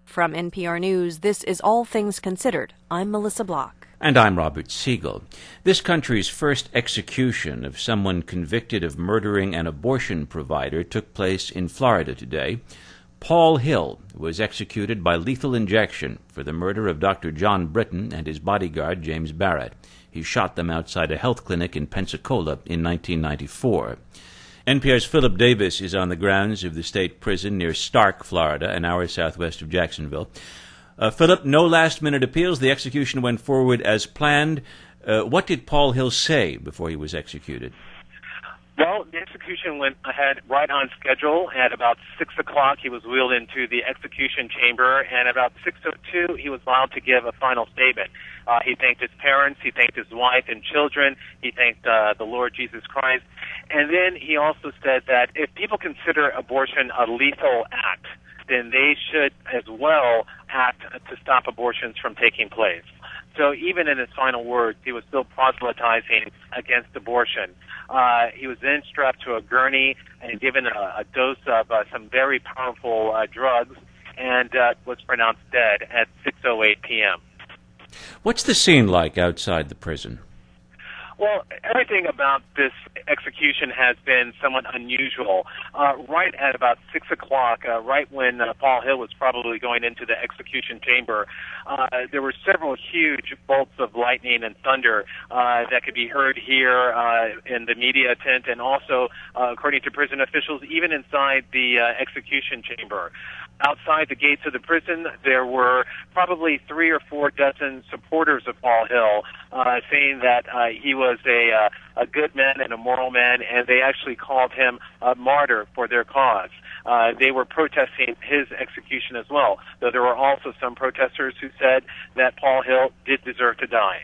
From NPR News, this is All Things Considered. I'm Melissa Block. And I'm Robert Siegel. This country's first execution of someone convicted of murdering an abortion provider took place in Florida today. Paul Hill was executed by lethal injection for the murder of Dr. John Britton and his bodyguard, James Barrett. He shot them outside a health clinic in Pensacola in 1994. NPR's Philip Davis is on the grounds of the state prison near Stark, Florida, an hour southwest of Jacksonville. Philip, no last-minute appeals. The execution went forward as planned. What did Paul Hill say before he was executed? Well, the execution went ahead right on schedule. At about 6 o'clock, he was wheeled into the execution chamber, and about 6:02, he was allowed to give a final statement. He thanked his parents, he thanked his wife and children, he thanked the Lord Jesus Christ, and then he also said that if people consider abortion a lethal act, then they should as well act to stop abortions from taking place. So even in his final words, he was still proselytizing against abortion. He was then strapped to a gurney and given a dose of some very powerful drugs and was pronounced dead at 6:08 p.m. What's the scene like outside the prison? Well, everything about this execution has been somewhat unusual. Right at about 6 o'clock, right when Paul Hill was probably going into the execution chamber, there were several huge bolts of lightning and thunder that could be heard here in the media tent, and also, according to prison officials, even inside the execution chamber. Outside the gates of the prison, there were probably 3 or 4 dozen supporters of Paul Hill, saying that he was a good man and a moral man, and they actually called him a martyr for their cause. They were protesting his execution as well, though there were also some protesters who said that Paul Hill did deserve to die.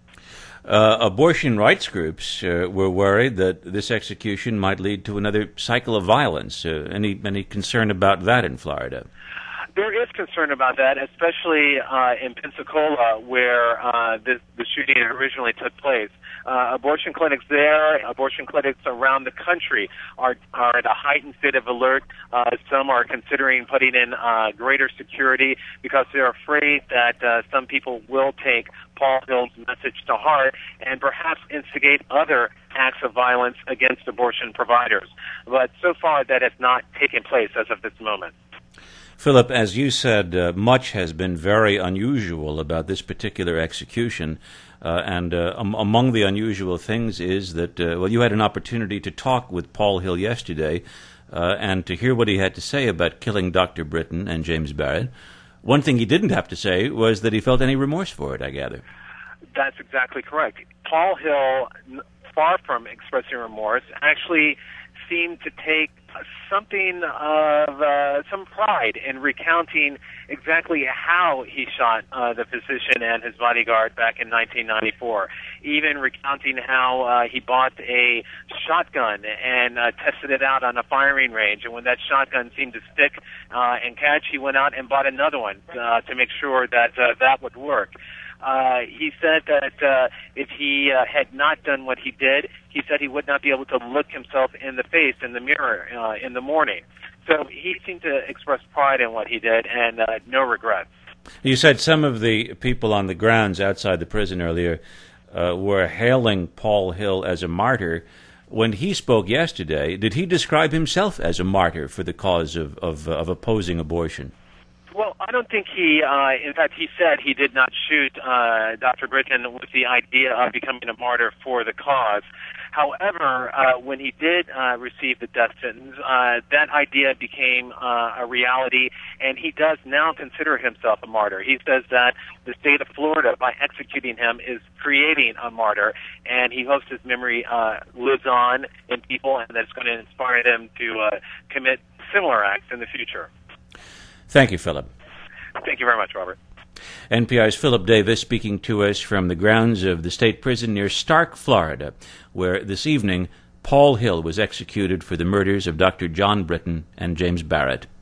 Abortion rights groups were worried that this execution might lead to another cycle of violence. Any concern about that in Florida? There is concern about that, especially in Pensacola, where the shooting originally took place. Abortion clinics there, abortion clinics around the country are at a heightened state of alert. Some are considering putting in greater security because they're afraid that some people will take Paul Hill's message to heart and perhaps instigate other acts of violence against abortion providers. But so far, that has not taken place as of this moment. Philip, as you said, much has been very unusual about this particular execution, and among the unusual things is that, you had an opportunity to talk with Paul Hill yesterday and to hear what he had to say about killing Dr. Britton and James Barrett. One thing he didn't have to say was that he felt any remorse for it, I gather. That's exactly correct. Paul Hill, far from expressing remorse, actually seemed to take something of some pride in recounting exactly how he shot the physician and his bodyguard back in 1994, even recounting how he bought a shotgun and tested it out on a firing range, and when that shotgun seemed to stick and catch, he went out and bought another one to make sure that that would work. He said that if he had not done what he did, he said he would not be able to look himself in the face in the mirror in the morning. So he seemed to express pride in what he did and no regrets. You said some of the people on the grounds outside the prison earlier were hailing Paul Hill as a martyr. When he spoke yesterday, did he describe himself as a martyr for the cause of opposing abortion? Well, I don't think he, in fact, he said he did not shoot Dr. Britton with the idea of becoming a martyr for the cause. However, when he did receive the death sentence, that idea became a reality, and he does now consider himself a martyr. He says that the state of Florida, by executing him, is creating a martyr, and he hopes his memory lives on in people, and that's going to inspire them to commit similar acts in the future. Thank you, Philip. Thank you very much, Robert. NPR's Philip Davis speaking to us from the grounds of the state prison near Stark, Florida, where this evening Paul Hill was executed for the murders of Dr. John Britton and James Barrett.